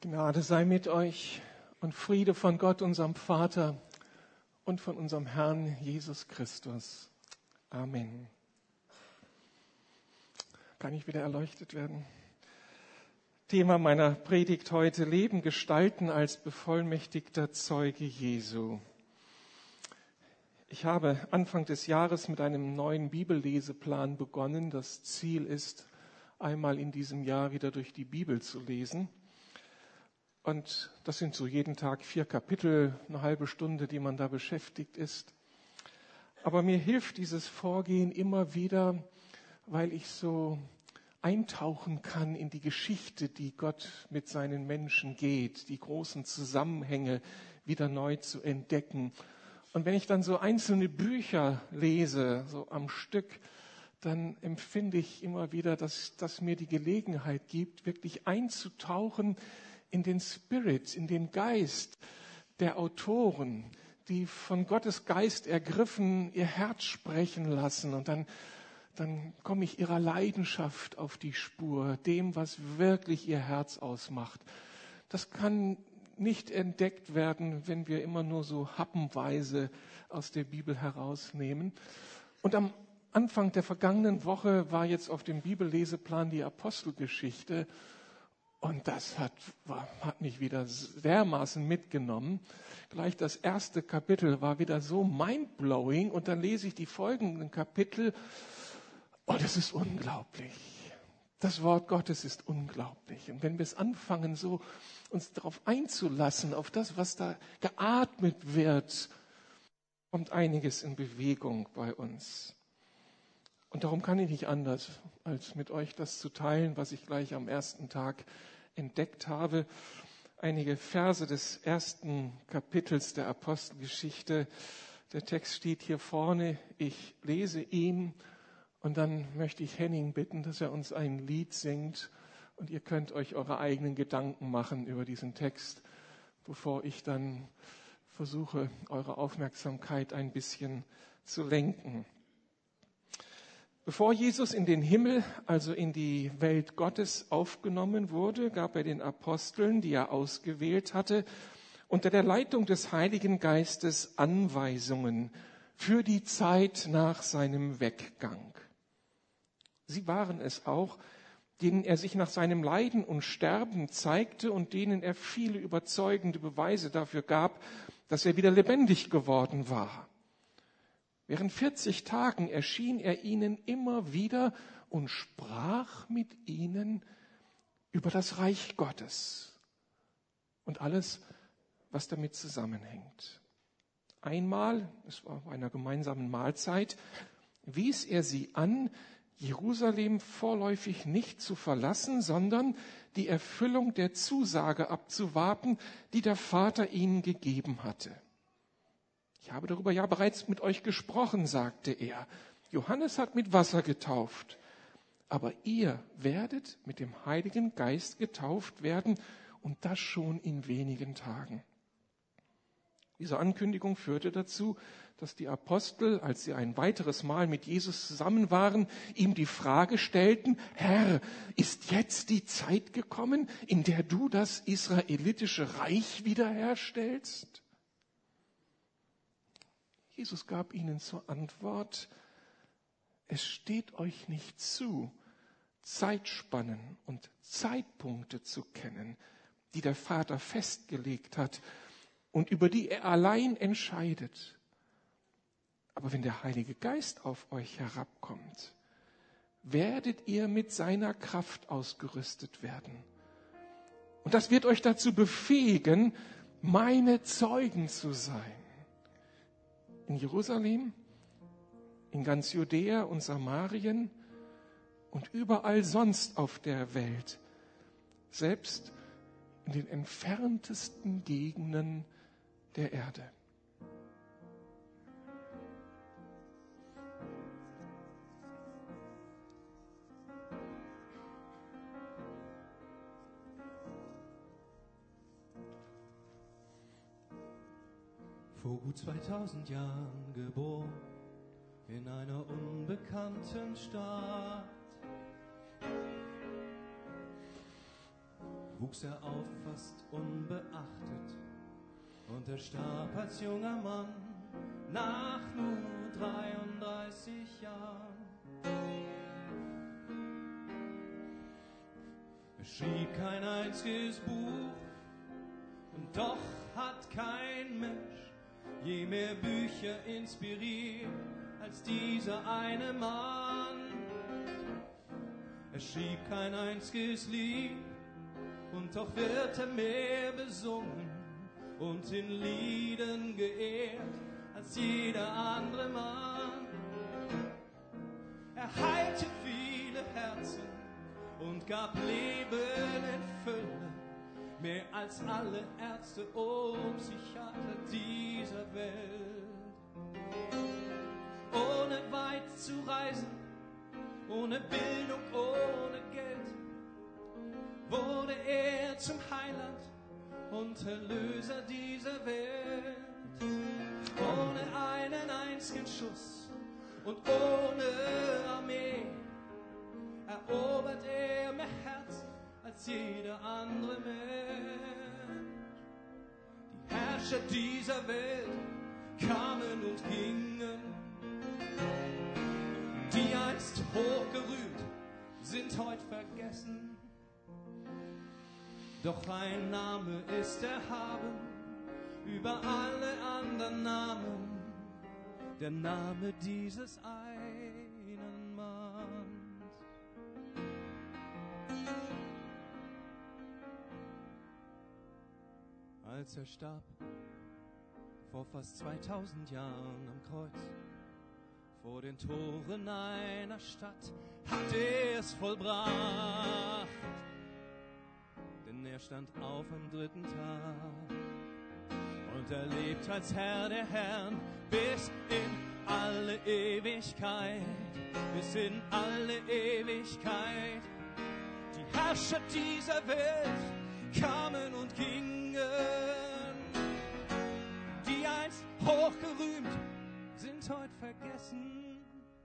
Gnade sei mit euch und Friede von Gott, unserem Vater und von unserem Herrn Jesus Christus. Amen. Kann ich wieder erleuchtet werden? Thema meiner Predigt heute: Leben gestalten als bevollmächtigter Zeuge Jesu. Ich habe Anfang des Jahres mit einem neuen Bibelleseplan begonnen. Das Ziel ist, einmal in diesem Jahr wieder durch die Bibel zu lesen. Und das sind so jeden Tag 4 Kapitel, eine halbe Stunde, die man da beschäftigt ist. Aber mir hilft dieses Vorgehen immer wieder, weil ich so eintauchen kann in die Geschichte, die Gott mit seinen Menschen geht, die großen Zusammenhänge wieder neu zu entdecken. Und wenn ich dann so einzelne Bücher lese, so am Stück, dann empfinde ich immer wieder, dass das mir die Gelegenheit gibt, wirklich einzutauchen in den Spirit, in den Geist der Autoren, die von Gottes Geist ergriffen ihr Herz sprechen lassen. Und dann komme ich ihrer Leidenschaft auf die Spur, dem, was wirklich ihr Herz ausmacht. Das kann nicht entdeckt werden, wenn wir immer nur so happenweise aus der Bibel herausnehmen. Und am Anfang der vergangenen Woche war jetzt auf dem Bibelleseplan die Apostelgeschichte. Und das hat mich wieder dermaßen mitgenommen. Gleich das erste Kapitel war wieder so mindblowing. Und dann lese ich die folgenden Kapitel. Und es ist unglaublich. Das Wort Gottes ist unglaublich. Und wenn wir es anfangen, so uns darauf einzulassen, auf das, was da geatmet wird, kommt einiges in Bewegung bei uns. Und darum kann ich nicht anders, als mit euch das zu teilen, was ich gleich am ersten Tag entdeckt habe. Einige Verse des ersten Kapitels der Apostelgeschichte. Der Text steht hier vorne. Ich lese ihn und dann möchte ich Henning bitten, dass er uns ein Lied singt. Und ihr könnt euch eure eigenen Gedanken machen über diesen Text, bevor ich dann versuche, eure Aufmerksamkeit ein bisschen zu lenken. Bevor Jesus in den Himmel, also in die Welt Gottes, aufgenommen wurde, gab er den Aposteln, die er ausgewählt hatte, unter der Leitung des Heiligen Geistes Anweisungen für die Zeit nach seinem Weggang. Sie waren es auch, denen er sich nach seinem Leiden und Sterben zeigte und denen er viele überzeugende Beweise dafür gab, dass er wieder lebendig geworden war. Während 40 Tagen erschien er ihnen immer wieder und sprach mit ihnen über das Reich Gottes und alles, was damit zusammenhängt. Einmal, es war bei einer gemeinsamen Mahlzeit, wies er sie an, Jerusalem vorläufig nicht zu verlassen, sondern die Erfüllung der Zusage abzuwarten, die der Vater ihnen gegeben hatte. Ich habe darüber ja bereits mit euch gesprochen, sagte er. Johannes hat mit Wasser getauft, aber ihr werdet mit dem Heiligen Geist getauft werden und das schon in wenigen Tagen. Diese Ankündigung führte dazu, dass die Apostel, als sie ein weiteres Mal mit Jesus zusammen waren, ihm die Frage stellten: Herr, ist jetzt die Zeit gekommen, in der du das israelitische Reich wiederherstellst? Jesus gab ihnen zur Antwort: Es steht euch nicht zu, Zeitspannen und Zeitpunkte zu kennen, die der Vater festgelegt hat und über die er allein entscheidet. Aber wenn der Heilige Geist auf euch herabkommt, werdet ihr mit seiner Kraft ausgerüstet werden. Und das wird euch dazu befähigen, meine Zeugen zu sein. In Jerusalem, in ganz Judäa und Samarien und überall sonst auf der Welt, selbst in den entferntesten Gegenden der Erde. Vor gut 2000 Jahren geboren, in einer unbekannten Stadt. wuchs er auf fast unbeachtet und er starb als junger Mann nach nur 33 Jahren. Er schrieb kein einziges Buch und doch hat kein Mensch je mehr Bücher inspiriert als dieser eine Mann. Er schrieb kein einziges Lied und doch wird er mehr besungen und in Liedern geehrt als jeder andere Mann. Er heilte viele Herzen und gab Leben in Fülle, mehr als alle Ärzte und Psychiater dieser Welt. Ohne weit zu reisen, ohne Bildung, ohne Geld, wurde er zum Heiland und Erlöser dieser Welt. Ohne einen einzigen Schuss und ohne Armee erobert er mehr Herzen als jeder andere Mensch. Die Herrscher dieser Welt kamen und gingen, die einst hochgerühmt sind heut vergessen. Doch ein Name ist erhaben über alle anderen Namen, der Name dieses einen Manns. Als er starb, vor fast 2000 Jahren am Kreuz, vor den Toren einer Stadt, hat er es vollbracht. Denn er stand auf am 3. Tag und er lebt als Herr der Herren bis in alle Ewigkeit, bis in alle Ewigkeit. Die Herrscher dieser Welt kamen und gingen, die einst hochgerühmt sind heut vergessen.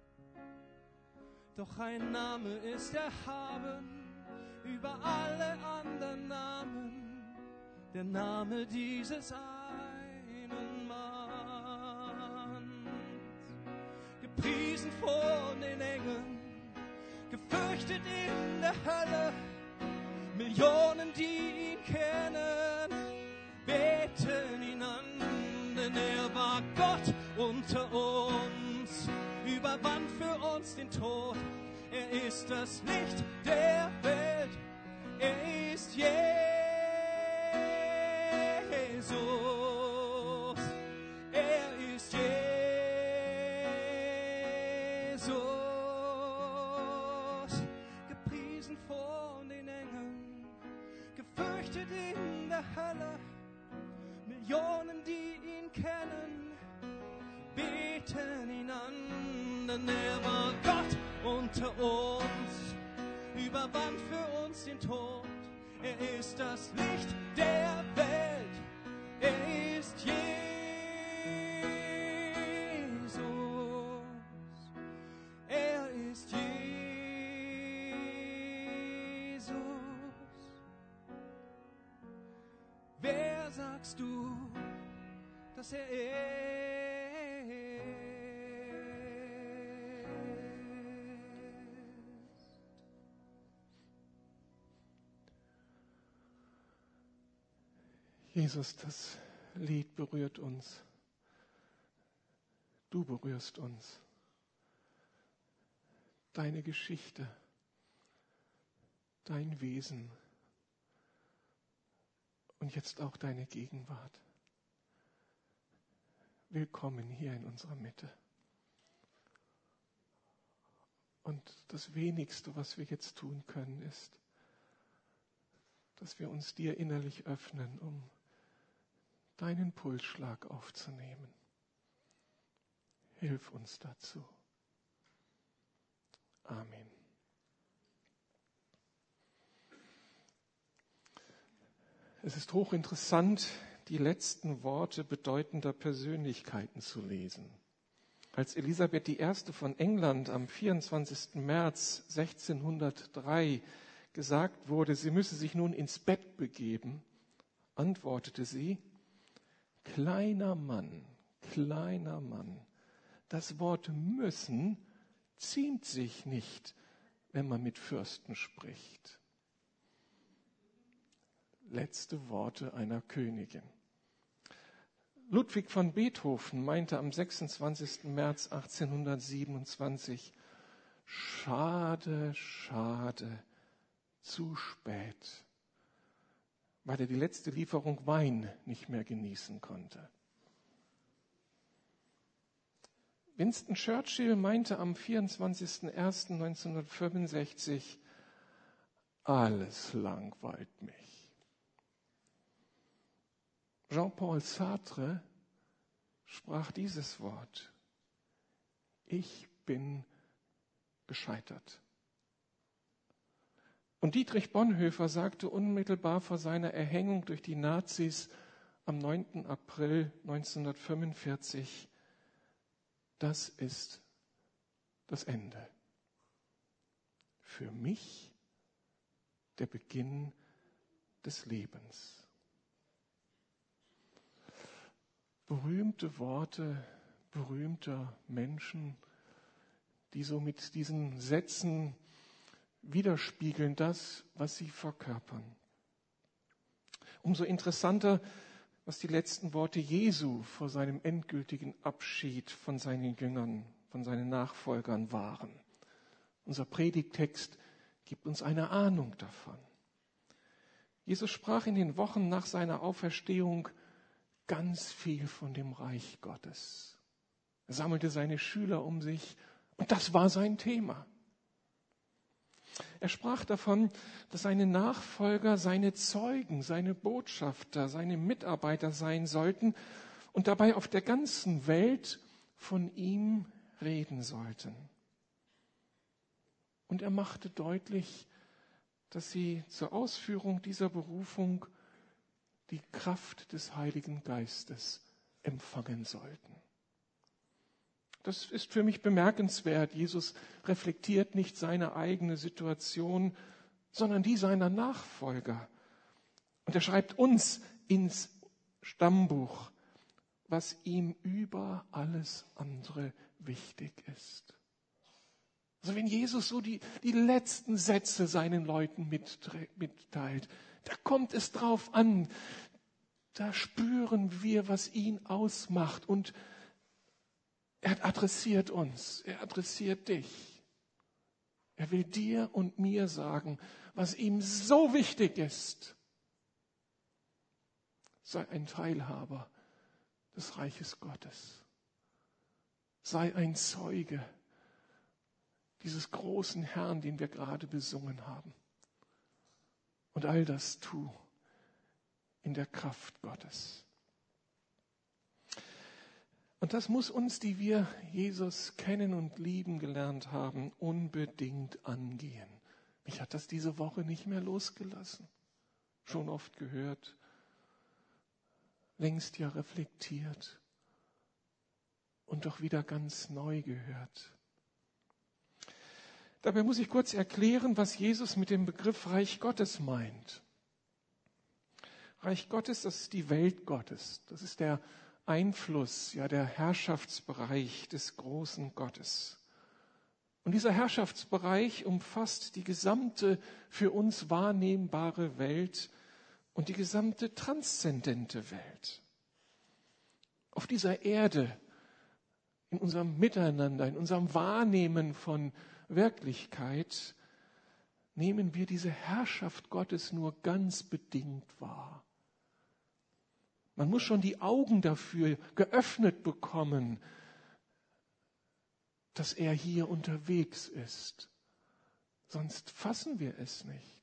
Doch ein Name ist erhaben über alle anderen Namen, der Name dieses einen Manns. Gepriesen von den Engeln, gefürchtet in der Hölle, Millionen, die ihn kennen, beten ihn an, denn er war Gott unter uns, überwand für uns den Tod. Er ist das Licht der Welt, er ist Jesus, er ist Jesus, gepriesen von den Engeln, gefürchtet in der Hölle, Millionen, die ihn kennen, beten ihn an, denn er war Gott unter uns, überwand für uns den Tod. Er ist das Licht der Welt, er ist Jesus, er ist Jesus. Wer sagst du, dass er ist? Jesus, das Lied berührt uns. Du berührst uns. Deine Geschichte, dein Wesen und jetzt auch deine Gegenwart. Willkommen hier in unserer Mitte. Und das Wenigste, was wir jetzt tun können, ist, dass wir uns dir innerlich öffnen, um deinen Pulsschlag aufzunehmen. Hilf uns dazu. Amen. Es ist hochinteressant, die letzten Worte bedeutender Persönlichkeiten zu lesen. Als Elisabeth I. von England am 24. März 1603 gesagt wurde, sie müsse sich nun ins Bett begeben, antwortete sie, kleiner Mann, das Wort müssen ziemt sich nicht, wenn man mit Fürsten spricht. Letzte Worte einer Königin. Ludwig von Beethoven meinte am 26. März 1827, schade, zu spät, weil er die letzte Lieferung Wein nicht mehr genießen konnte. Winston Churchill meinte am 24.01.1965, alles langweilt mich. Jean-Paul Sartre sprach dieses Wort, ich bin gescheitert. Und Dietrich Bonhoeffer sagte unmittelbar vor seiner Erhängung durch die Nazis am 9. April 1945, das ist das Ende. Für mich der Beginn des Lebens. Berühmte Worte berühmter Menschen, die so mit diesen Sätzen widerspiegeln das, was sie verkörpern. Umso interessanter, was die letzten Worte Jesu vor seinem endgültigen Abschied von seinen Jüngern, von seinen Nachfolgern waren. Unser Predigttext gibt uns eine Ahnung davon. Jesus sprach in den Wochen nach seiner Auferstehung ganz viel von dem Reich Gottes. Er sammelte seine Schüler um sich und das war sein Thema. Er sprach davon, dass seine Nachfolger seine Zeugen, seine Botschafter, seine Mitarbeiter sein sollten und dabei auf der ganzen Welt von ihm reden sollten. Und er machte deutlich, dass sie zur Ausführung dieser Berufung die Kraft des Heiligen Geistes empfangen sollten. Das ist für mich bemerkenswert. Jesus reflektiert nicht seine eigene Situation, sondern die seiner Nachfolger. Und er schreibt uns ins Stammbuch, was ihm über alles andere wichtig ist. Also wenn Jesus so die letzten Sätze seinen Leuten mitteilt, da kommt es drauf an, da spüren wir, was ihn ausmacht. Und er adressiert uns, er adressiert dich. Er will dir und mir sagen, was ihm so wichtig ist. Sei ein Teilhaber des Reiches Gottes. Sei ein Zeuge dieses großen Herrn, den wir gerade besungen haben. Und all das tu in der Kraft Gottes. Und das muss uns, die wir Jesus kennen und lieben gelernt haben, unbedingt angehen. Mich hat das diese Woche nicht mehr losgelassen. Schon oft gehört, längst ja reflektiert und doch wieder ganz neu gehört. Dabei muss ich kurz erklären, was Jesus mit dem Begriff Reich Gottes meint. Reich Gottes, das ist die Welt Gottes. Das ist der Einfluss, ja der Herrschaftsbereich des großen Gottes. Und dieser Herrschaftsbereich umfasst die gesamte für uns wahrnehmbare Welt und die gesamte transzendente Welt. Auf dieser Erde, in unserem Miteinander, in unserem Wahrnehmen von Wirklichkeit, nehmen wir diese Herrschaft Gottes nur ganz bedingt wahr. Man muss schon die Augen dafür geöffnet bekommen, dass er hier unterwegs ist. Sonst fassen wir es nicht.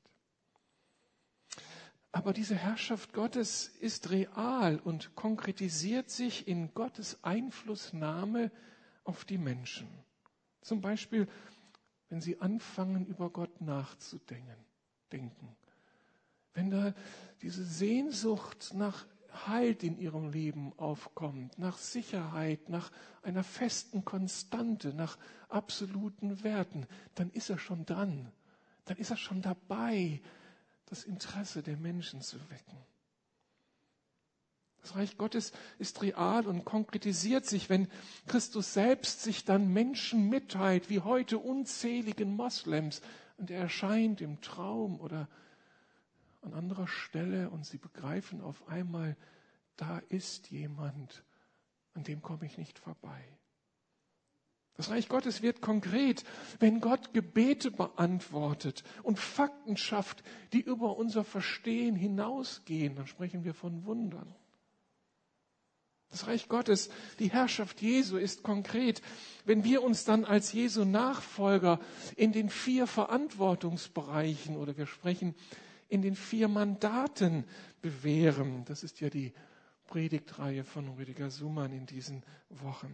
Aber diese Herrschaft Gottes ist real und konkretisiert sich in Gottes Einflussnahme auf die Menschen. Zum Beispiel, wenn sie anfangen, über Gott nachzudenken. Wenn da diese Sehnsucht nach Halt in ihrem Leben aufkommt, nach Sicherheit, nach einer festen Konstante, nach absoluten Werten, dann ist er schon dran. dann ist er schon dabei, das Interesse der Menschen zu wecken. Das Reich Gottes ist real und konkretisiert sich, wenn Christus selbst sich dann Menschen mitteilt, wie heute unzähligen Moslems. Und er erscheint im Traum oder an anderer Stelle und sie begreifen auf einmal, da ist jemand, an dem komme ich nicht vorbei. Das Reich Gottes wird konkret, wenn Gott Gebete beantwortet und Fakten schafft, die über unser Verstehen hinausgehen. Dann sprechen wir von Wundern. Das Reich Gottes, die Herrschaft Jesu ist konkret, wenn wir uns dann als Jesu Nachfolger in den 4 Verantwortungsbereichen oder wir sprechen in den 4 Mandaten bewähren. Das ist ja die Predigtreihe von Rüdiger Sumann in diesen Wochen.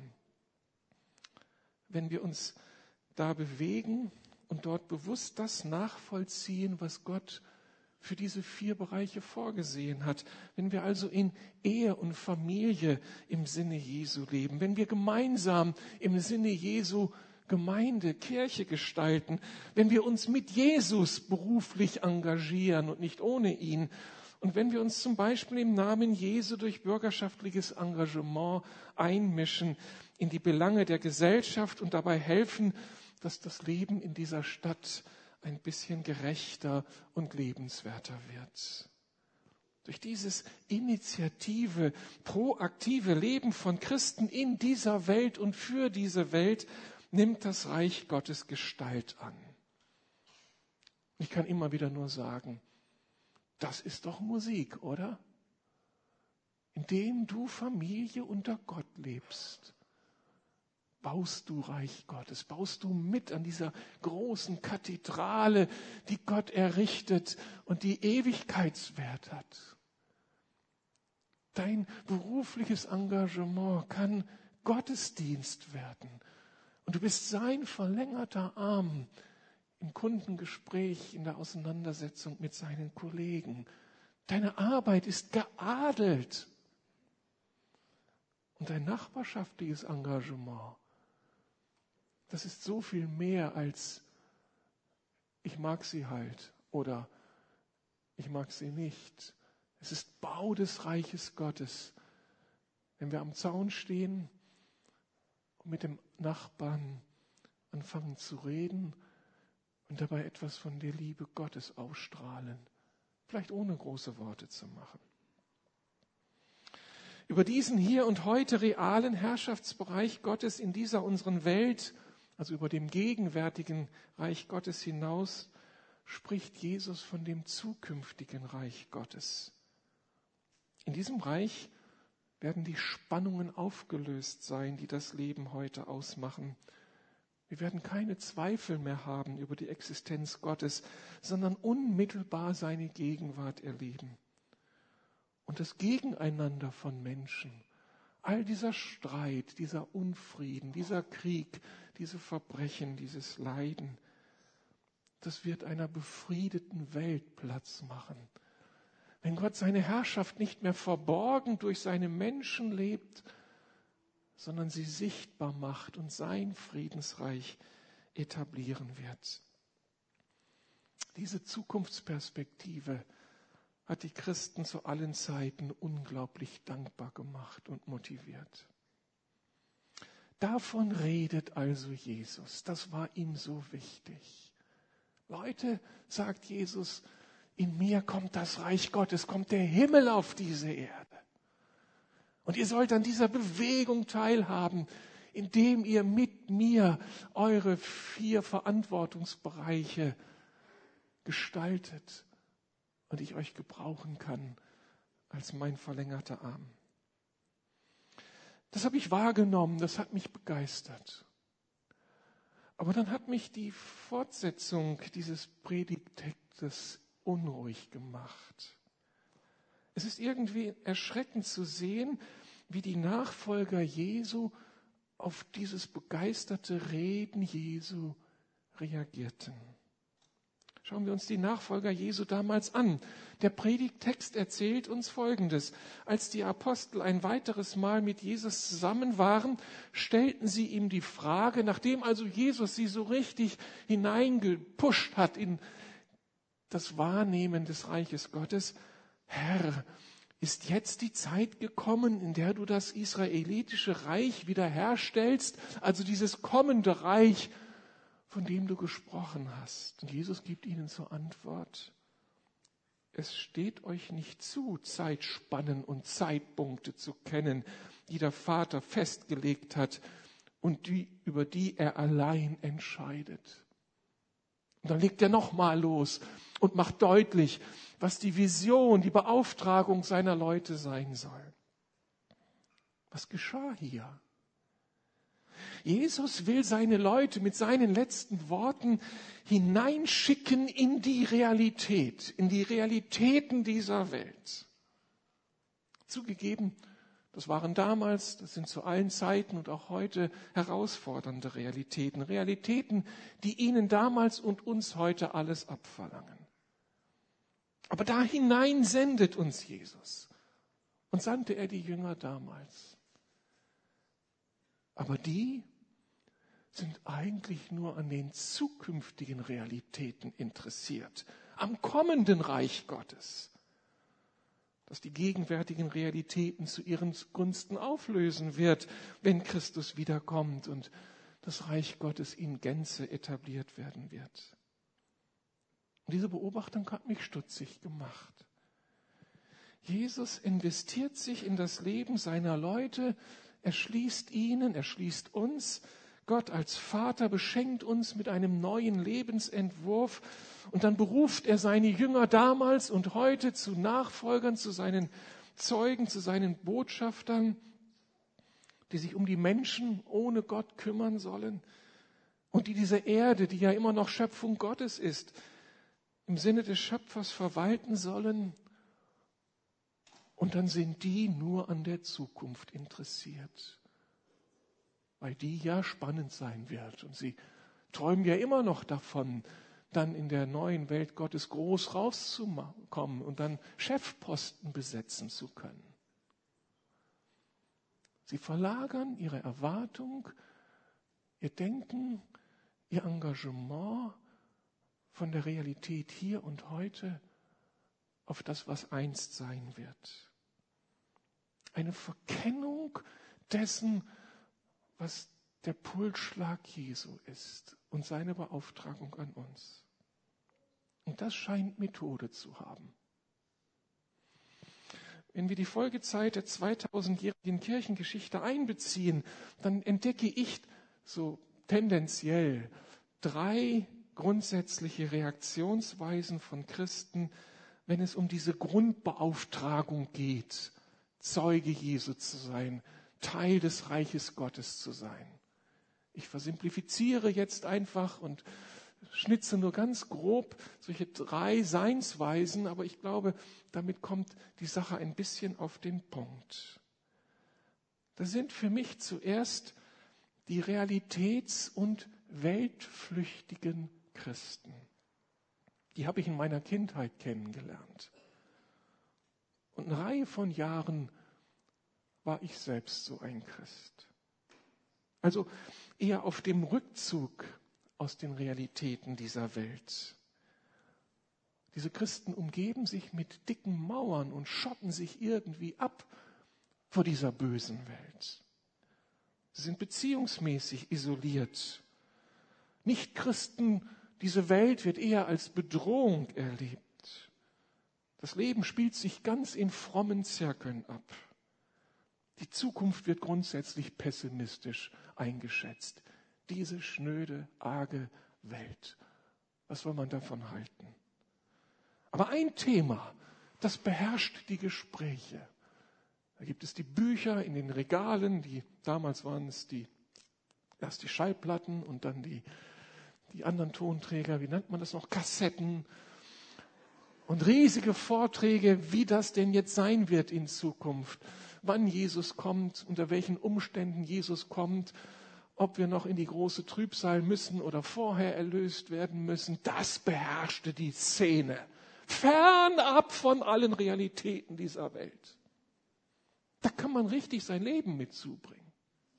Wenn wir uns da bewegen und dort bewusst das nachvollziehen, was Gott für diese 4 Bereiche vorgesehen hat. Wenn wir also in Ehe und Familie im Sinne Jesu leben, wenn wir gemeinsam im Sinne Jesu Gemeinde, Kirche gestalten, wenn wir uns mit Jesus beruflich engagieren und nicht ohne ihn und wenn wir uns zum Beispiel im Namen Jesu durch bürgerschaftliches Engagement einmischen in die Belange der Gesellschaft und dabei helfen, dass das Leben in dieser Stadt ein bisschen gerechter und lebenswerter wird. Durch dieses initiative, proaktive Leben von Christen in dieser Welt und für diese Welt nimmt das Reich Gottes Gestalt an. Ich kann immer wieder nur sagen, das ist doch Musik, oder? Indem du Familie unter Gott lebst, baust du Reich Gottes, baust du mit an dieser großen Kathedrale, die Gott errichtet und die Ewigkeitswert hat. Dein berufliches Engagement kann Gottesdienst werden. Und du bist sein verlängerter Arm im Kundengespräch, in der Auseinandersetzung mit seinen Kollegen. Deine Arbeit ist geadelt. Und dein nachbarschaftliches Engagement, das ist so viel mehr als ich mag sie halt oder ich mag sie nicht. Es ist Bau des Reiches Gottes. Wenn wir am Zaun stehen und mit dem Nachbarn anfangen zu reden und dabei etwas von der Liebe Gottes ausstrahlen, vielleicht ohne große Worte zu machen. Über diesen hier und heute realen Herrschaftsbereich Gottes in dieser unseren Welt, also über dem gegenwärtigen Reich Gottes hinaus, spricht Jesus von dem zukünftigen Reich Gottes. In diesem Reich werden die Spannungen aufgelöst sein, die das Leben heute ausmachen. Wir werden keine Zweifel mehr haben über die Existenz Gottes, sondern unmittelbar seine Gegenwart erleben. Und das Gegeneinander von Menschen, all dieser Streit, dieser Unfrieden, dieser Krieg, diese Verbrechen, dieses Leiden, das wird einer befriedeten Welt Platz machen. Wenn Gott seine Herrschaft nicht mehr verborgen durch seine Menschen lebt, sondern sie sichtbar macht und sein Friedensreich etablieren wird. Diese Zukunftsperspektive hat die Christen zu allen Zeiten unglaublich dankbar gemacht und motiviert. Davon redet also Jesus. Das war ihm so wichtig. Leute, sagt Jesus, in mir kommt das Reich Gottes, kommt der Himmel auf diese Erde. Und ihr sollt an dieser Bewegung teilhaben, indem ihr mit mir eure 4 Verantwortungsbereiche gestaltet und ich euch gebrauchen kann als mein verlängerter Arm. Das habe ich wahrgenommen, das hat mich begeistert. Aber dann hat mich die Fortsetzung dieses Predigttextes unruhig gemacht. Es ist irgendwie erschreckend zu sehen, wie die Nachfolger Jesu auf dieses begeisterte Reden Jesu reagierten. Schauen wir uns die Nachfolger Jesu damals an. Der Predigttext erzählt uns Folgendes. Als die Apostel ein weiteres Mal mit Jesus zusammen waren, stellten sie ihm die Frage, nachdem also Jesus sie so richtig hineingepusht hat in das Wahrnehmen des Reiches Gottes: Herr, ist jetzt die Zeit gekommen, in der du das israelitische Reich wiederherstellst, also dieses kommende Reich, von dem du gesprochen hast? Und Jesus gibt ihnen zur Antwort: Es steht euch nicht zu, Zeitspannen und Zeitpunkte zu kennen, die der Vater festgelegt hat und über die er allein entscheidet. Und dann legt er nochmal los und macht deutlich, was die Vision, die Beauftragung seiner Leute sein soll. Was geschah hier? Jesus will seine Leute mit seinen letzten Worten hineinschicken in die Realität, in die Realitäten dieser Welt. Zugegeben, das waren damals, das sind zu allen Zeiten und auch heute herausfordernde Realitäten. Realitäten, die ihnen damals und uns heute alles abverlangen. Aber da hinein sendet uns Jesus. Und sandte er die Jünger damals. Aber die sind eigentlich nur an den zukünftigen Realitäten interessiert, am kommenden Reich Gottes, das die gegenwärtigen Realitäten zu ihren Gunsten auflösen wird, wenn Christus wiederkommt und das Reich Gottes in Gänze etabliert werden wird. Und diese Beobachtung hat mich stutzig gemacht. Jesus investiert sich in das Leben seiner Leute, er schließt ihnen, er schließt uns. Gott als Vater beschenkt uns mit einem neuen Lebensentwurf und dann beruft er seine Jünger damals und heute zu Nachfolgern, zu seinen Zeugen, zu seinen Botschaftern, die sich um die Menschen ohne Gott kümmern sollen und die diese Erde, die ja immer noch Schöpfung Gottes ist, im Sinne des Schöpfers verwalten sollen. Und dann sind die nur an der Zukunft interessiert, weil die ja spannend sein wird. Und sie träumen ja immer noch davon, dann in der neuen Welt Gottes groß rauszukommen und dann Chefposten besetzen zu können. Sie verlagern ihre Erwartung, ihr Denken, ihr Engagement von der Realität hier und heute auf das, was einst sein wird. Eine Verkennung dessen, was der Pulsschlag Jesu ist und seine Beauftragung an uns. Und das scheint Methode zu haben. Wenn wir die Folgezeit der 2000-jährigen Kirchengeschichte einbeziehen, dann entdecke ich so tendenziell 3 grundsätzliche Reaktionsweisen von Christen, wenn es um diese Grundbeauftragung geht, Zeuge Jesu zu sein, Teil des Reiches Gottes zu sein. Ich versimplifiziere jetzt einfach und schnitze nur ganz grob solche 3 Seinsweisen, aber ich glaube, damit kommt die Sache ein bisschen auf den Punkt. Das sind für mich zuerst die realitäts- und weltflüchtigen Christen. Die habe ich in meiner Kindheit kennengelernt. Und eine Reihe von Jahren war ich selbst so ein Christ. Also eher auf dem Rückzug aus den Realitäten dieser Welt. Diese Christen umgeben sich mit dicken Mauern und schotten sich irgendwie ab vor dieser bösen Welt. Sie sind beziehungsmäßig isoliert. Nichtchristen, diese Welt wird eher als Bedrohung erlebt. Das Leben spielt sich ganz in frommen Zirkeln ab. Die Zukunft wird grundsätzlich pessimistisch eingeschätzt. Diese schnöde, arge Welt. Was soll man davon halten? Aber ein Thema, das beherrscht die Gespräche. Da gibt es die Bücher in den Regalen, damals waren es erst die Schallplatten und dann die anderen Tonträger, wie nennt man das noch, Kassetten. Und riesige Vorträge, wie das denn jetzt sein wird in Zukunft. Wann Jesus kommt, unter welchen Umständen Jesus kommt, ob wir noch in die große Trübsal müssen oder vorher erlöst werden müssen. Das beherrschte die Szene. Fernab von allen Realitäten dieser Welt. Da kann man richtig sein Leben mit zubringen.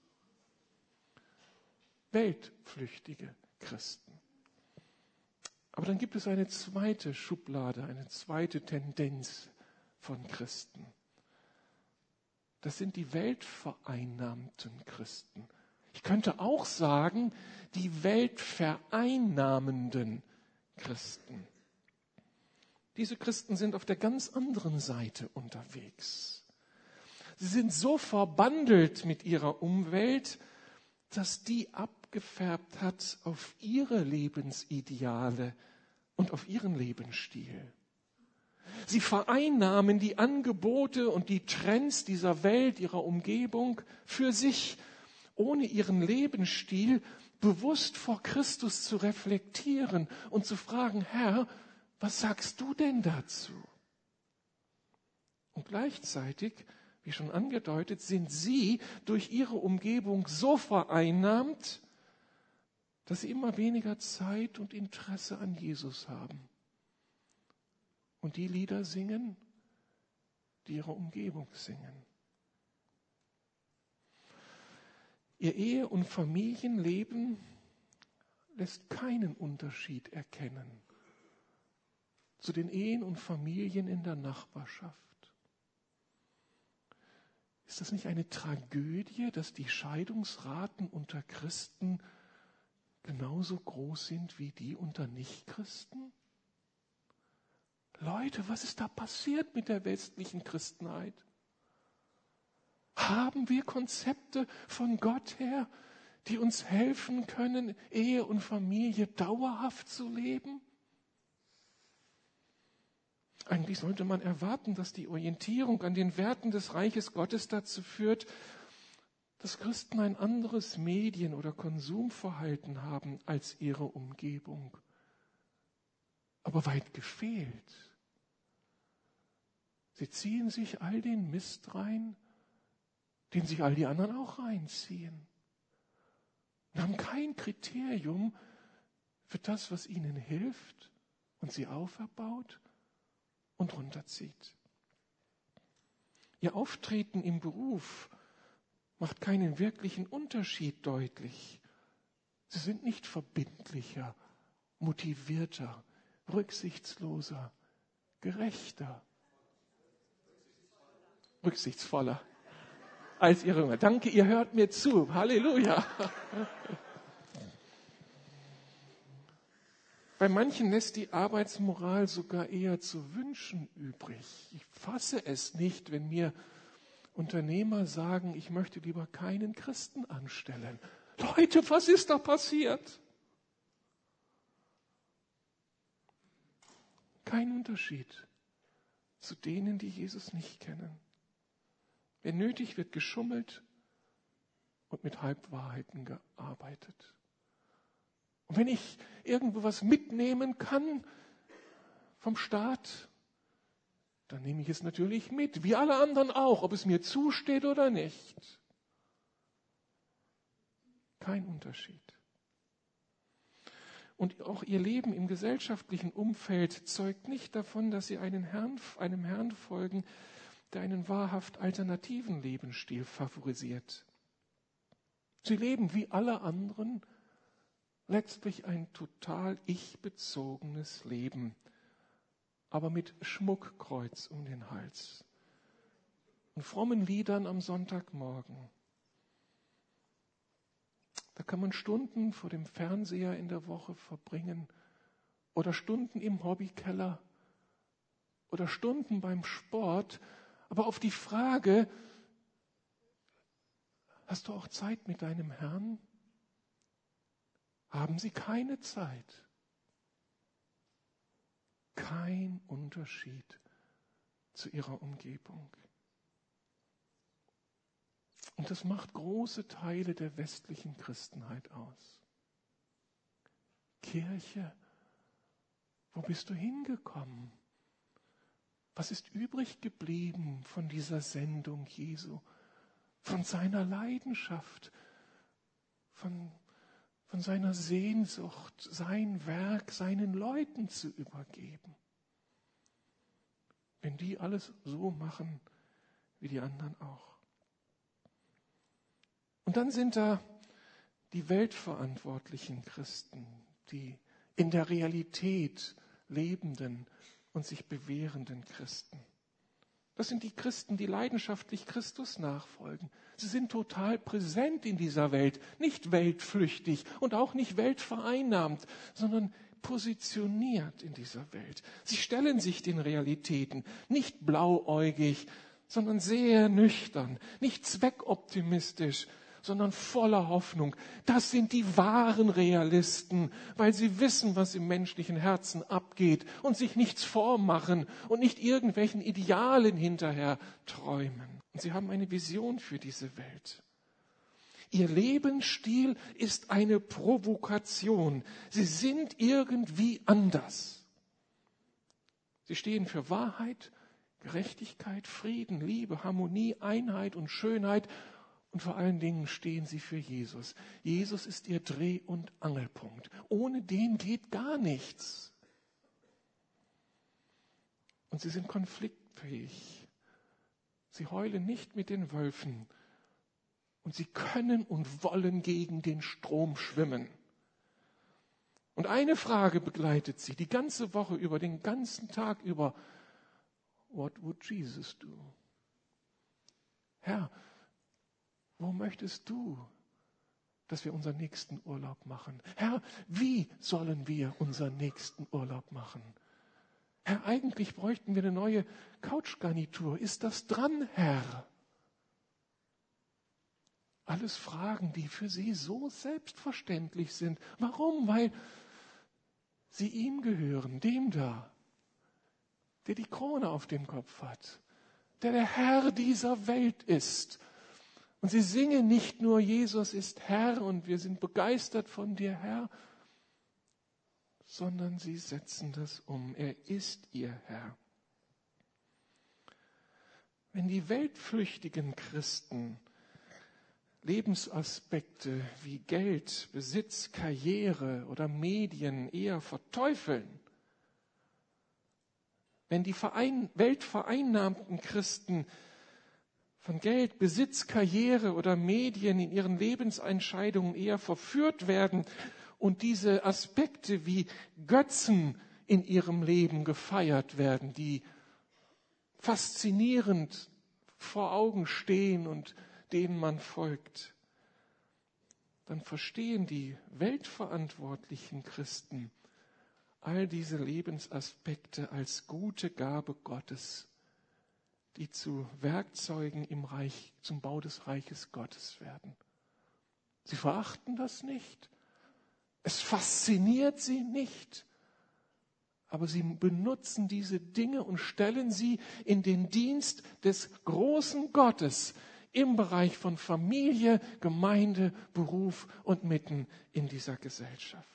Weltflüchtige Christen. Aber dann gibt es eine zweite Schublade, eine zweite Tendenz von Christen. Das sind die weltvereinnahmten Christen. Ich könnte auch sagen, die weltvereinnahmenden Christen. Diese Christen sind auf der ganz anderen Seite unterwegs. Sie sind so verbandelt mit ihrer Umwelt, dass die abgefärbt hat auf ihre Lebensideale und auf ihren Lebensstil. Sie vereinnahmen die Angebote und die Trends dieser Welt, ihrer Umgebung für sich, ohne ihren Lebensstil bewusst vor Christus zu reflektieren und zu fragen, Herr, was sagst du denn dazu? Und gleichzeitig, wie schon angedeutet, sind sie durch ihre Umgebung so vereinnahmt, dass sie immer weniger Zeit und Interesse an Jesus haben. Und die Lieder singen, die ihre Umgebung singen. Ihr Ehe- und Familienleben lässt keinen Unterschied erkennen zu den Ehen und Familien in der Nachbarschaft. Ist das nicht eine Tragödie, dass die Scheidungsraten unter Christen genauso groß sind wie die unter Nichtchristen? Leute, was ist da passiert mit der westlichen Christenheit? Haben wir Konzepte von Gott her, die uns helfen können, Ehe und Familie dauerhaft zu leben? Eigentlich sollte man erwarten, dass die Orientierung an den Werten des Reiches Gottes dazu führt, dass Christen ein anderes Medien- oder Konsumverhalten haben als ihre Umgebung. Aber weit gefehlt. Sie ziehen sich all den Mist rein, den sich all die anderen auch reinziehen. Und haben kein Kriterium für das, was ihnen hilft und sie auferbaut und runterzieht. Ihr Auftreten im Beruf macht keinen wirklichen Unterschied deutlich. Sie sind nicht verbindlicher, motivierter, rücksichtsloser, gerechter, rücksichtsvoller als ihre Jünger. Danke, ihr hört mir zu. Halleluja. Bei manchen lässt die Arbeitsmoral sogar eher zu wünschen übrig. Ich fasse es nicht, wenn mir Unternehmer sagen, ich möchte lieber keinen Christen anstellen. Leute, was ist da passiert? Kein Unterschied zu denen, die Jesus nicht kennen. Wenn nötig, wird geschummelt und mit Halbwahrheiten gearbeitet. Und wenn ich irgendwo was mitnehmen kann vom Staat, dann nehme ich es natürlich mit, wie alle anderen auch, ob es mir zusteht oder nicht. Kein Unterschied. Und auch ihr Leben im gesellschaftlichen Umfeld zeugt nicht davon, dass sie einem Herrn folgen, der einen wahrhaft alternativen Lebensstil favorisiert. Sie leben wie alle anderen letztlich ein total ich-bezogenes Leben, aber mit Schmuckkreuz um den Hals und frommen Liedern am Sonntagmorgen. Da kann man Stunden vor dem Fernseher in der Woche verbringen oder Stunden im Hobbykeller oder Stunden beim Sport. Aber auf die Frage, hast du auch Zeit mit deinem Herrn? Haben sie keine Zeit. Kein Unterschied zu ihrer Umgebung. Und das macht große Teile der westlichen Christenheit aus. Kirche, wo bist du hingekommen? Was ist übrig geblieben von dieser Sendung Jesu? Von seiner Leidenschaft, von seiner Sehnsucht, sein Werk seinen Leuten zu übergeben. Wenn die alles so machen wie die anderen auch. Und dann sind da die weltverantwortlichen Christen, die in der Realität lebenden und sich bewährenden Christen. Das sind die Christen, die leidenschaftlich Christus nachfolgen. Sie sind total präsent in dieser Welt, nicht weltflüchtig und auch nicht weltvereinnahmt, sondern positioniert in dieser Welt. Sie stellen sich den Realitäten, nicht blauäugig, sondern sehr nüchtern, nicht zweckoptimistisch, sondern voller Hoffnung. Das sind die wahren Realisten, weil sie wissen, was im menschlichen Herzen abgeht und sich nichts vormachen und nicht irgendwelchen Idealen hinterher träumen. Und sie haben eine Vision für diese Welt. Ihr Lebensstil ist eine Provokation. Sie sind irgendwie anders. Sie stehen für Wahrheit, Gerechtigkeit, Frieden, Liebe, Harmonie, Einheit und Schönheit. Und vor allen Dingen stehen sie für Jesus. Jesus ist ihr Dreh- und Angelpunkt. Ohne den geht gar nichts. Und sie sind konfliktfähig. Sie heulen nicht mit den Wölfen. Und sie können und wollen gegen den Strom schwimmen. Und eine Frage begleitet sie die ganze Woche über, den ganzen Tag über. What would Jesus do? Herr, wo möchtest du, dass wir unseren nächsten Urlaub machen? Herr, wie sollen wir unseren nächsten Urlaub machen? Herr, eigentlich bräuchten wir eine neue Couchgarnitur. Ist das dran, Herr? Alles Fragen, die für sie so selbstverständlich sind. Warum? Weil sie ihm gehören, dem da, der die Krone auf dem Kopf hat, der der Herr dieser Welt ist. Und sie singen nicht nur, Jesus ist Herr und wir sind begeistert von dir, Herr, sondern sie setzen das um. Er ist ihr Herr. Wenn die weltflüchtigen Christen Lebensaspekte wie Geld, Besitz, Karriere oder Medien eher verteufeln, wenn die weltvereinnahmten Christen von Geld, Besitz, Karriere oder Medien in ihren Lebensentscheidungen eher verführt werden und diese Aspekte wie Götzen in ihrem Leben gefeiert werden, die faszinierend vor Augen stehen und denen man folgt, dann verstehen die weltverantwortlichen Christen all diese Lebensaspekte als gute Gabe Gottes, die zu Werkzeugen im Reich, zum Bau des Reiches Gottes werden. Sie verachten das nicht. Es fasziniert sie nicht. Aber sie benutzen diese Dinge und stellen sie in den Dienst des großen Gottes im Bereich von Familie, Gemeinde, Beruf und mitten in dieser Gesellschaft.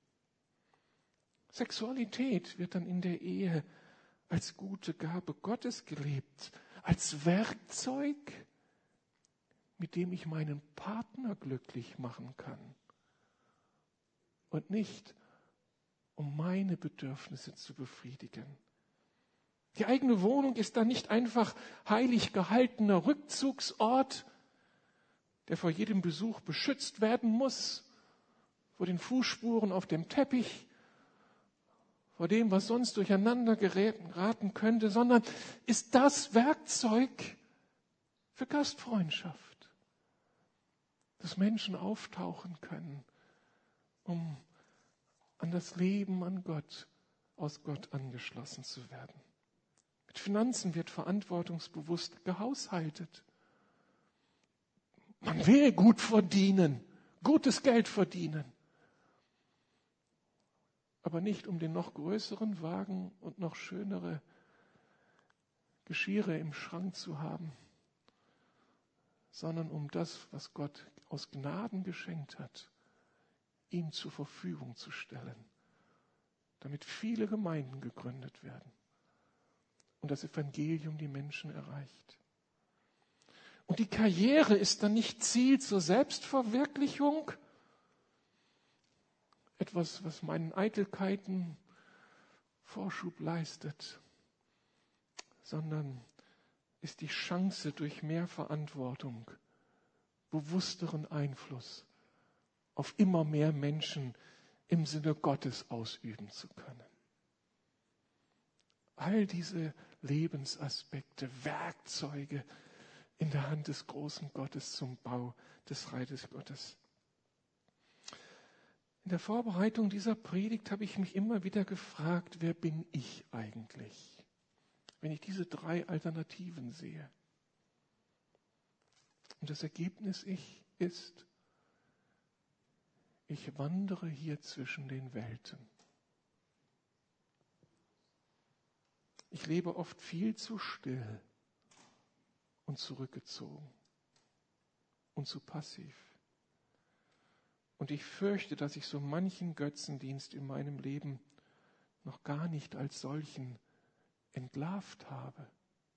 Sexualität wird dann in der Ehe als gute Gabe Gottes gelebt, als Werkzeug, mit dem ich meinen Partner glücklich machen kann. Und nicht, um meine Bedürfnisse zu befriedigen. Die eigene Wohnung ist dann nicht einfach heilig gehaltener Rückzugsort, der vor jedem Besuch beschützt werden muss, vor den Fußspuren auf dem Teppich, vor dem, was sonst durcheinander geraten könnte, sondern ist das Werkzeug für Gastfreundschaft, dass Menschen auftauchen können, um an das Leben an Gott, aus Gott angeschlossen zu werden. Mit Finanzen wird verantwortungsbewusst gehaushaltet. Man will gut verdienen, gutes Geld verdienen. Aber nicht um den noch größeren Wagen und noch schönere Geschirre im Schrank zu haben, sondern um das, was Gott aus Gnaden geschenkt hat, ihm zur Verfügung zu stellen, damit viele Gemeinden gegründet werden und das Evangelium die Menschen erreicht. Und die Karriere ist dann nicht Ziel zur Selbstverwirklichung, etwas, was meinen Eitelkeiten Vorschub leistet, sondern ist die Chance durch mehr Verantwortung, bewussteren Einfluss auf immer mehr Menschen im Sinne Gottes ausüben zu können. All diese Lebensaspekte, Werkzeuge in der Hand des großen Gottes zum Bau des Reiches Gottes. In der Vorbereitung dieser Predigt habe ich mich immer wieder gefragt, wer bin ich eigentlich, wenn ich diese 3 Alternativen sehe? Und das Ergebnis ist, ich wandere hier zwischen den Welten. Ich lebe oft viel zu still und zurückgezogen und zu passiv. Und ich fürchte, dass ich so manchen Götzendienst in meinem Leben noch gar nicht als solchen entlarvt habe.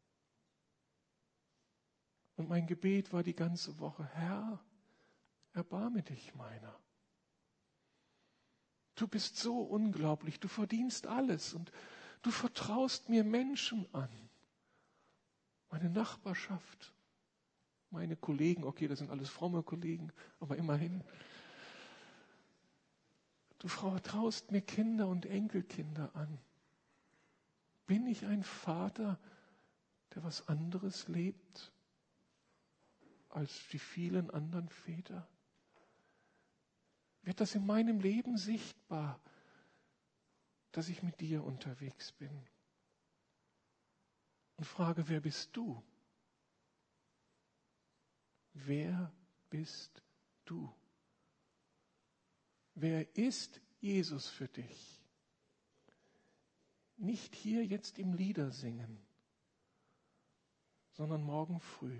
Und mein Gebet war die ganze Woche: Herr, erbarme dich meiner. Du bist so unglaublich, du verdienst alles und du vertraust mir Menschen an. Meine Nachbarschaft, meine Kollegen, okay, das sind alles fromme Kollegen, aber immerhin. Du vertraust mir Kinder und Enkelkinder an. Bin ich ein Vater, der was anderes lebt als die vielen anderen Väter? Wird das in meinem Leben sichtbar, dass ich mit dir unterwegs bin? Und frage, wer bist du? Wer bist du? Wer ist Jesus für dich? Nicht hier jetzt im Liedersingen, sondern morgen früh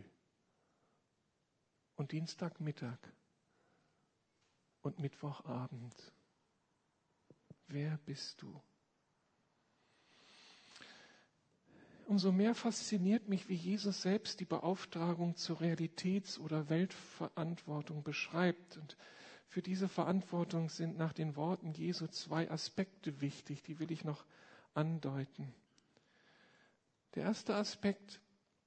und Dienstagmittag und Mittwochabend. Wer bist du? Umso mehr fasziniert mich, wie Jesus selbst die Beauftragung zur Realitäts- oder Weltverantwortung beschreibt. Und für diese Verantwortung sind nach den Worten Jesu 2 Aspekte wichtig, die will ich noch andeuten. Der erste Aspekt: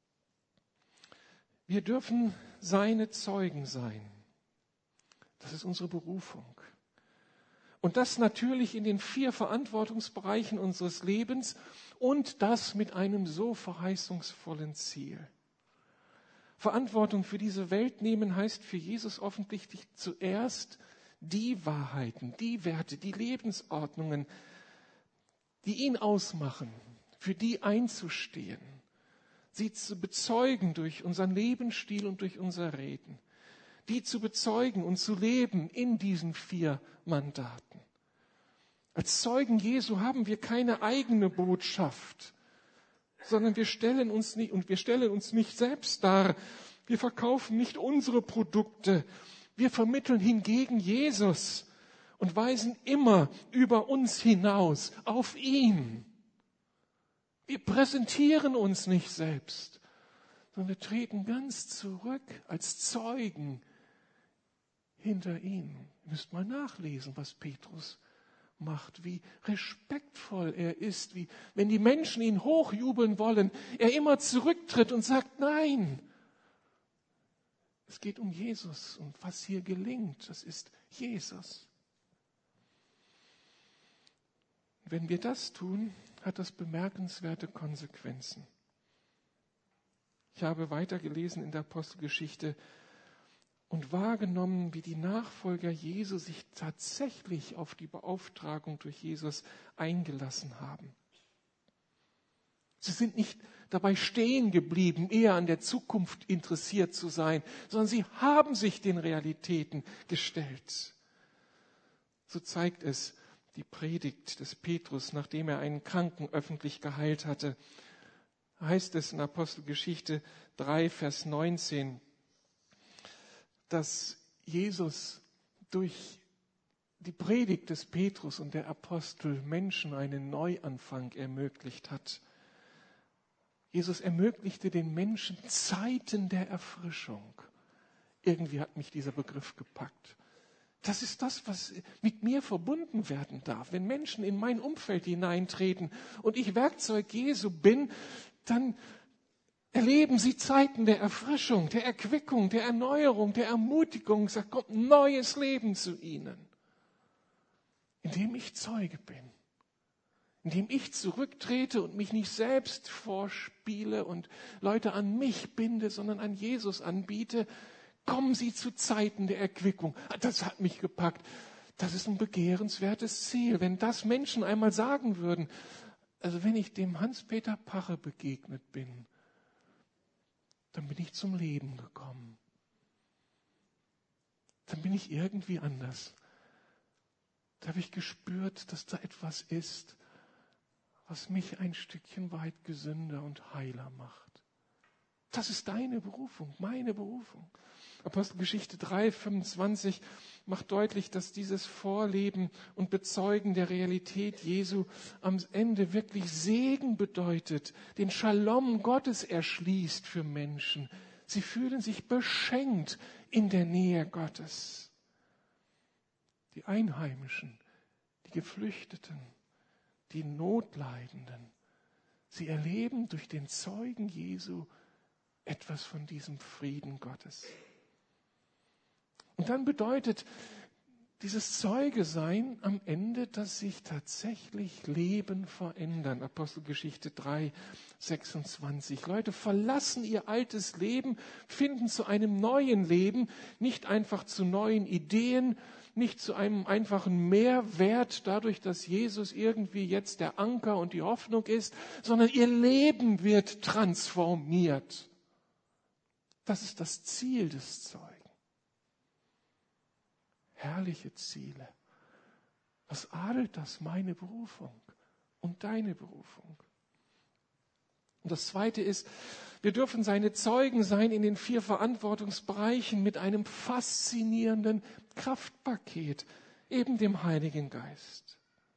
Wir dürfen seine Zeugen sein. Das ist unsere Berufung. Und das natürlich in den 4 Verantwortungsbereichen unseres Lebens und das mit einem so verheißungsvollen Ziel. Verantwortung für diese Welt nehmen heißt für Jesus offensichtlich zuerst die Wahrheiten, die Werte, die Lebensordnungen, die ihn ausmachen, für die einzustehen, sie zu bezeugen durch unseren Lebensstil und durch unser Reden, die zu bezeugen und zu leben in diesen 4 Mandaten. Als Zeugen Jesu haben wir keine eigene Botschaft, sondern wir stellen uns nicht selbst dar. Wir verkaufen nicht unsere Produkte. Wir vermitteln hingegen Jesus und weisen immer über uns hinaus auf ihn. Wir präsentieren uns nicht selbst, sondern wir treten ganz zurück als Zeugen hinter ihn. Ihr müsst mal nachlesen, was Petrus macht, wie respektvoll er ist, wie, wenn die Menschen ihn hochjubeln wollen, er immer zurücktritt und sagt, nein, es geht um Jesus und was hier gelingt, das ist Jesus. Wenn wir das tun, hat das bemerkenswerte Konsequenzen. Ich habe weitergelesen in der Apostelgeschichte und wahrgenommen, wie die Nachfolger Jesu sich tatsächlich auf die Beauftragung durch Jesus eingelassen haben. Sie sind nicht dabei stehen geblieben, eher an der Zukunft interessiert zu sein, sondern sie haben sich den Realitäten gestellt. So zeigt es die Predigt des Petrus, nachdem er einen Kranken öffentlich geheilt hatte. Heißt es in Apostelgeschichte 3, Vers 19, dass Jesus durch die Predigt des Petrus und der Apostel Menschen einen Neuanfang ermöglicht hat. Jesus ermöglichte den Menschen Zeiten der Erfrischung. Irgendwie hat mich dieser Begriff gepackt. Das ist das, was mit mir verbunden werden darf. Wenn Menschen in mein Umfeld hineintreten und ich Werkzeug Jesu bin, dann erleben sie Zeiten der Erfrischung, der Erquickung, der Erneuerung, der Ermutigung. Es kommt ein neues Leben zu ihnen. Indem ich Zeuge bin. Indem ich zurücktrete und mich nicht selbst vorspiele und Leute an mich binde, sondern an Jesus anbiete, kommen sie zu Zeiten der Erquickung. Das hat mich gepackt. Das ist ein begehrenswertes Ziel. Wenn das Menschen einmal sagen würden, also wenn ich dem Hans-Peter Pache begegnet bin, dann bin ich zum Leben gekommen. Dann bin ich irgendwie anders. Da habe ich gespürt, dass da etwas ist, was mich ein Stückchen weit gesünder und heiler macht. Das ist deine Berufung, meine Berufung. Apostelgeschichte 3,25 macht deutlich, dass dieses Vorleben und Bezeugen der Realität Jesu am Ende wirklich Segen bedeutet, den Shalom Gottes erschließt für Menschen. Sie fühlen sich beschenkt in der Nähe Gottes. Die Einheimischen, die Geflüchteten, die Notleidenden, sie erleben durch den Zeugen Jesu etwas von diesem Frieden Gottes. Und dann bedeutet dieses Zeuge-Sein am Ende, dass sich tatsächlich Leben verändern. Apostelgeschichte 3,26. Leute verlassen ihr altes Leben, finden zu einem neuen Leben, nicht einfach zu neuen Ideen, nicht zu einem einfachen Mehrwert dadurch, dass Jesus irgendwie jetzt der Anker und die Hoffnung ist, sondern ihr Leben wird transformiert. Das ist das Ziel des Zeugen. Herrliche Ziele. Was adelt das? Meine Berufung und deine Berufung. Und das Zweite ist, wir dürfen seine Zeugen sein in den 4 Verantwortungsbereichen mit einem faszinierenden Kraftpaket, eben dem Heiligen Geist.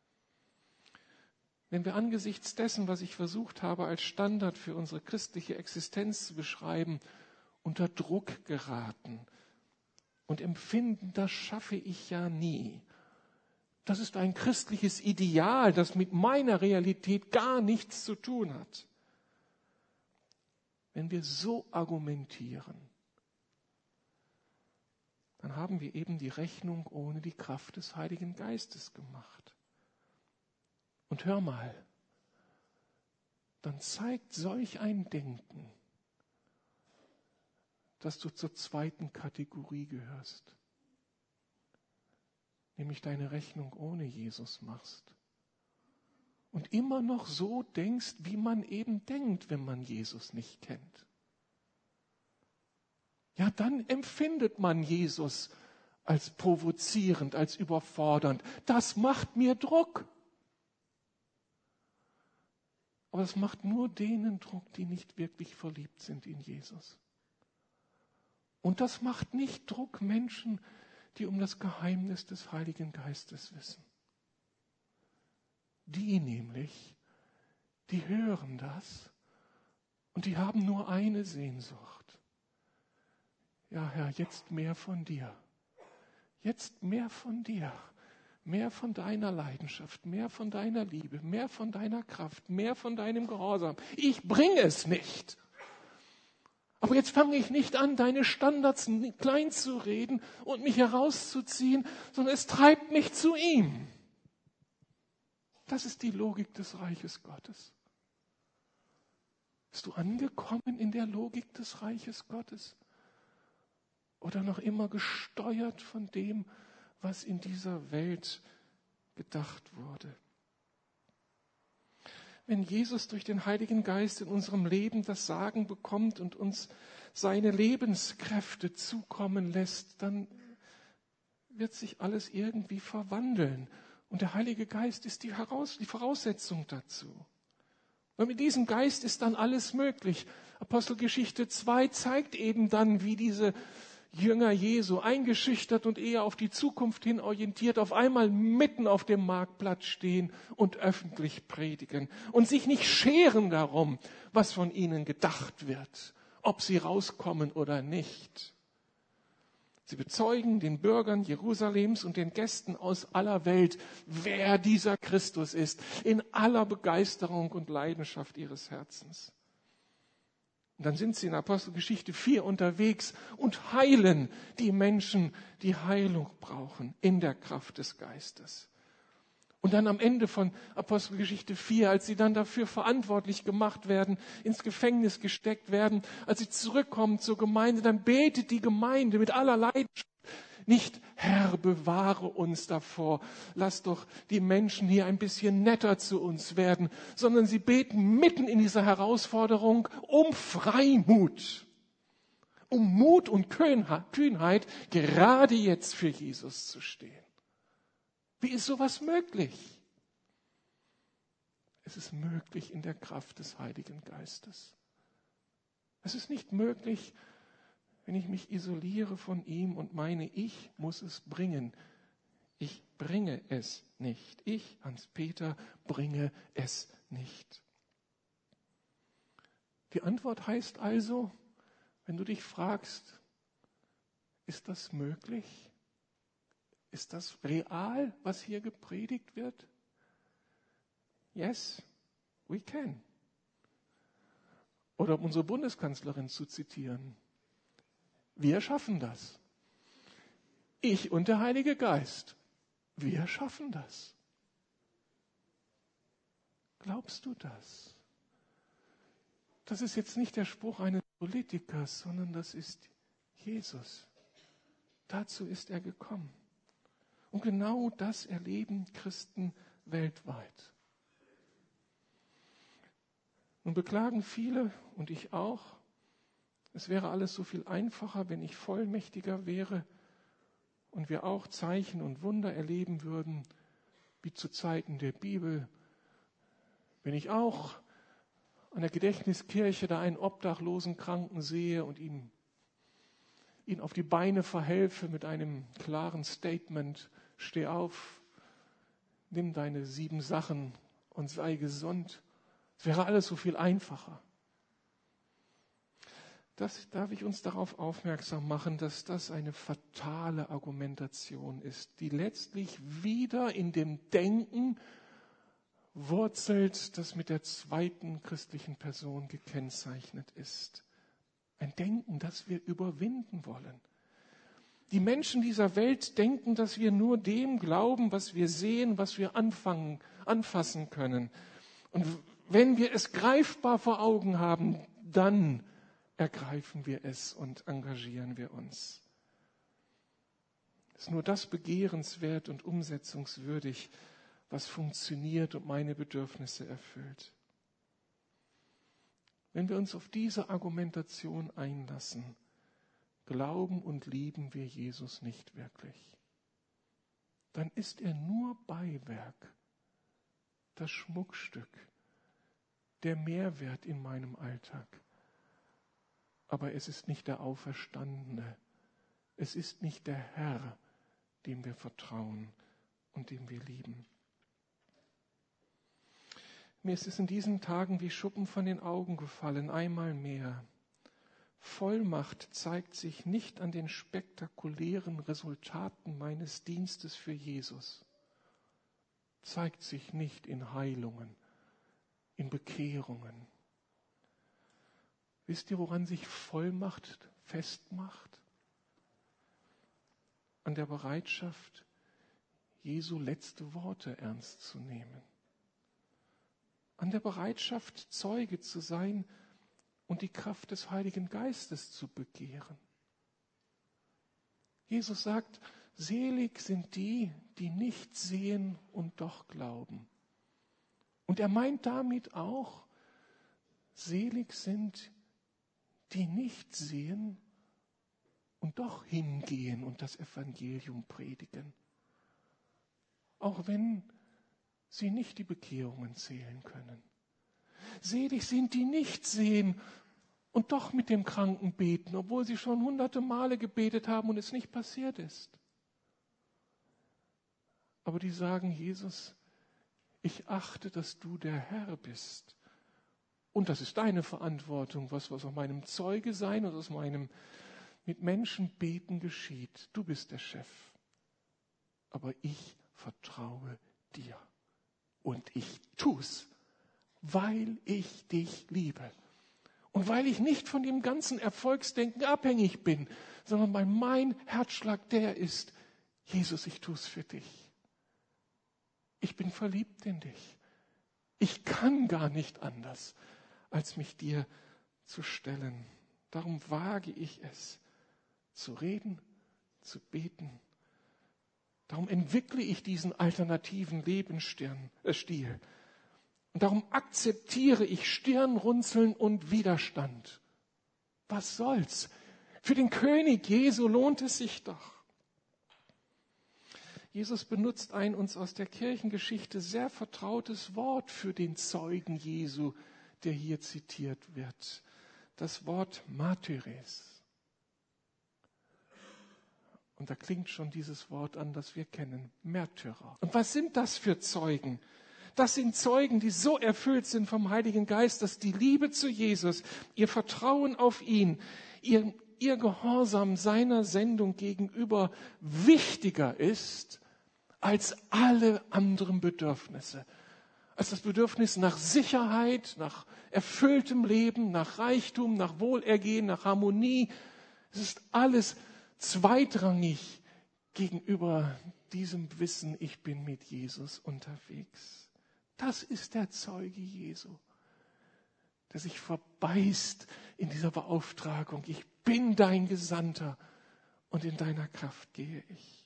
Wenn wir angesichts dessen, was ich versucht habe, als Standard für unsere christliche Existenz zu beschreiben, unter Druck geraten und empfinden, das schaffe ich ja nie. Das ist ein christliches Ideal, das mit meiner Realität gar nichts zu tun hat. Wenn wir so argumentieren, dann haben wir eben die Rechnung ohne die Kraft des Heiligen Geistes gemacht. Und hör mal, dann zeigt solch ein Denken, dass du zur zweiten Kategorie gehörst, nämlich deine Rechnung ohne Jesus machst und immer noch so denkst, wie man eben denkt, wenn man Jesus nicht kennt. Ja, dann empfindet man Jesus als provozierend, als überfordernd. Das macht mir Druck. Aber es macht nur denen Druck, die nicht wirklich verliebt sind in Jesus. Und das macht nicht Druck Menschen, die um das Geheimnis des Heiligen Geistes wissen. Die nämlich, die hören das und die haben nur eine Sehnsucht. Ja, Herr, jetzt mehr von dir. Jetzt mehr von dir. Mehr von deiner Leidenschaft, mehr von deiner Liebe, mehr von deiner Kraft, mehr von deinem Gehorsam. Ich bringe es nicht. Aber jetzt fange ich nicht an, deine Standards klein zu reden und mich herauszuziehen, sondern es treibt mich zu ihm. Das ist die Logik des Reiches Gottes. Bist du angekommen in der Logik des Reiches Gottes? Oder noch immer gesteuert von dem, was in dieser Welt gedacht wurde? Wenn Jesus durch den Heiligen Geist in unserem Leben das Sagen bekommt und uns seine Lebenskräfte zukommen lässt, dann wird sich alles irgendwie verwandeln. Und der Heilige Geist ist die Voraussetzung dazu. Und mit diesem Geist ist dann alles möglich. Apostelgeschichte 2 zeigt eben dann, wie diese Jünger Jesu, eingeschüchtert und eher auf die Zukunft hin orientiert, auf einmal mitten auf dem Marktplatz stehen und öffentlich predigen und sich nicht scheren darum, was von ihnen gedacht wird, ob sie rauskommen oder nicht. Sie bezeugen den Bürgern Jerusalems und den Gästen aus aller Welt, wer dieser Christus ist, in aller Begeisterung und Leidenschaft ihres Herzens. Und dann sind sie in Apostelgeschichte 4 unterwegs und heilen die Menschen, die Heilung brauchen in der Kraft des Geistes. Und dann am Ende von Apostelgeschichte 4, als sie dann dafür verantwortlich gemacht werden, ins Gefängnis gesteckt werden, als sie zurückkommen zur Gemeinde, dann betet die Gemeinde mit aller Leidenschaft. Nicht, Herr, bewahre uns davor, lass doch die Menschen hier ein bisschen netter zu uns werden, sondern sie beten mitten in dieser Herausforderung um Freimut, um Mut und Kühnheit, gerade jetzt für Jesus zu stehen. Wie ist sowas möglich? Es ist möglich in der Kraft des Heiligen Geistes. Es ist nicht möglich, wenn ich mich isoliere von ihm und meine, ich muss es bringen. Ich bringe es nicht. Ich, Hans-Peter, bringe es nicht. Die Antwort heißt also, wenn du dich fragst, ist das möglich? Ist das real, was hier gepredigt wird? Yes, we can. Oder um unsere Bundeskanzlerin zu zitieren, wir schaffen das. Ich und der Heilige Geist, wir schaffen das. Glaubst du das? Das ist jetzt nicht der Spruch eines Politikers, sondern das ist Jesus. Dazu ist er gekommen. Und genau das erleben Christen weltweit. Nun beklagen viele, und ich auch, es wäre alles so viel einfacher, wenn ich vollmächtiger wäre und wir auch Zeichen und Wunder erleben würden, wie zu Zeiten der Bibel. Wenn ich auch an der Gedächtniskirche da einen obdachlosen Kranken sehe und ihn auf die Beine verhelfe mit einem klaren Statement: Steh auf, nimm deine 7 Sachen und sei gesund. Es wäre alles so viel einfacher. Das darf ich uns darauf aufmerksam machen, dass das eine fatale Argumentation ist, die letztlich wieder in dem Denken wurzelt, das mit der zweiten christlichen Person gekennzeichnet ist. Ein Denken, das wir überwinden wollen. Die Menschen dieser Welt denken, dass wir nur dem glauben, was wir sehen, was wir anfassen können. Und wenn wir es greifbar vor Augen haben, dann ergreifen wir es und engagieren wir uns. Es ist nur das begehrenswert und umsetzungswürdig, was funktioniert und meine Bedürfnisse erfüllt. Wenn wir uns auf diese Argumentation einlassen, glauben und lieben wir Jesus nicht wirklich. Dann ist er nur Beiwerk, das Schmuckstück, der Mehrwert in meinem Alltag. Aber es ist nicht der Auferstandene. Es ist nicht der Herr, dem wir vertrauen und dem wir lieben. Mir ist es in diesen Tagen wie Schuppen von den Augen gefallen, einmal mehr. Vollmacht zeigt sich nicht an den spektakulären Resultaten meines Dienstes für Jesus. Zeigt sich nicht in Heilungen, in Bekehrungen. Wisst ihr, woran sich Vollmacht festmacht? An der Bereitschaft, Jesu letzte Worte ernst zu nehmen. An der Bereitschaft, Zeuge zu sein und die Kraft des Heiligen Geistes zu begehren. Jesus sagt, selig sind die, die nicht sehen und doch glauben. Und er meint damit auch, selig sind die nicht sehen und doch hingehen und das Evangelium predigen. Auch wenn sie nicht die Bekehrungen zählen können. Selig sind die nicht sehen und doch mit dem Kranken beten, obwohl sie schon 100 Male gebetet haben und es nicht passiert ist. Aber die sagen, Jesus, ich achte, dass du der Herr bist. Und das ist deine Verantwortung, was aus meinem Zeuge sein und aus meinem mit Menschen beten geschieht. Du bist der Chef. Aber ich vertraue dir. Und ich tu's, weil ich dich liebe. Und weil ich nicht von dem ganzen Erfolgsdenken abhängig bin, sondern weil mein Herzschlag der ist, Jesus, ich tu's für dich. ich bin verliebt in dich. Ich kann gar nicht anders, als mich dir zu stellen. Darum wage ich es, zu reden, zu beten. Darum entwickle ich diesen alternativen Lebensstil. Und darum akzeptiere ich Stirnrunzeln und Widerstand. Was soll's? Für den König Jesu lohnt es sich doch. Jesus benutzt ein uns aus der Kirchengeschichte sehr vertrautes Wort für den Zeugen Jesu, der hier zitiert wird. Das Wort Martyres. Und da klingt schon dieses Wort an, das wir kennen, Märtyrer. Und was sind das für Zeugen? Das sind Zeugen, die so erfüllt sind vom Heiligen Geist, dass die Liebe zu Jesus, ihr Vertrauen auf ihn, ihr Gehorsam seiner Sendung gegenüber wichtiger ist als alle anderen Bedürfnisse. Als das Bedürfnis nach Sicherheit, nach erfülltem Leben, nach Reichtum, nach Wohlergehen, nach Harmonie. Es ist alles zweitrangig gegenüber diesem Wissen, ich bin mit Jesus unterwegs. Das ist der Zeuge Jesu, der sich verbeißt in dieser Beauftragung. Ich bin dein Gesandter und in deiner Kraft gehe ich.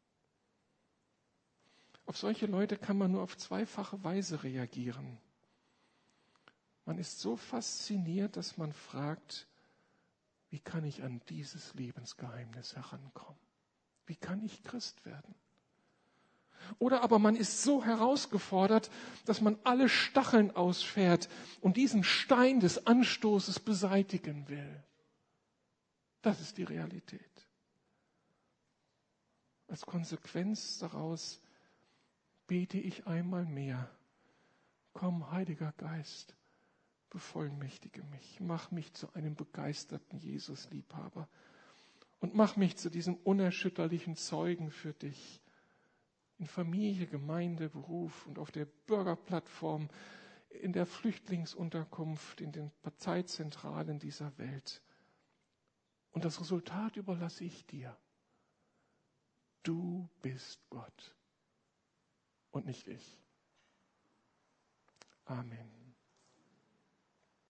Auf solche Leute kann man nur auf zweifache Weise reagieren. Man ist so fasziniert, dass man fragt, wie kann ich an dieses Lebensgeheimnis herankommen? Wie kann ich Christ werden? Oder aber man ist so herausgefordert, dass man alle Stacheln ausfährt und diesen Stein des Anstoßes beseitigen will. Das ist die Realität. Als Konsequenz daraus bete ich einmal mehr. Komm, Heiliger Geist, bevollmächtige mich, mach mich zu einem begeisterten Jesus-Liebhaber und mach mich zu diesem unerschütterlichen Zeugen für dich. In Familie, Gemeinde, Beruf und auf der Bürgerplattform, in der Flüchtlingsunterkunft, in den Parteizentralen dieser Welt. Und das Resultat überlasse ich dir. Du bist Gott und nicht ich. Amen.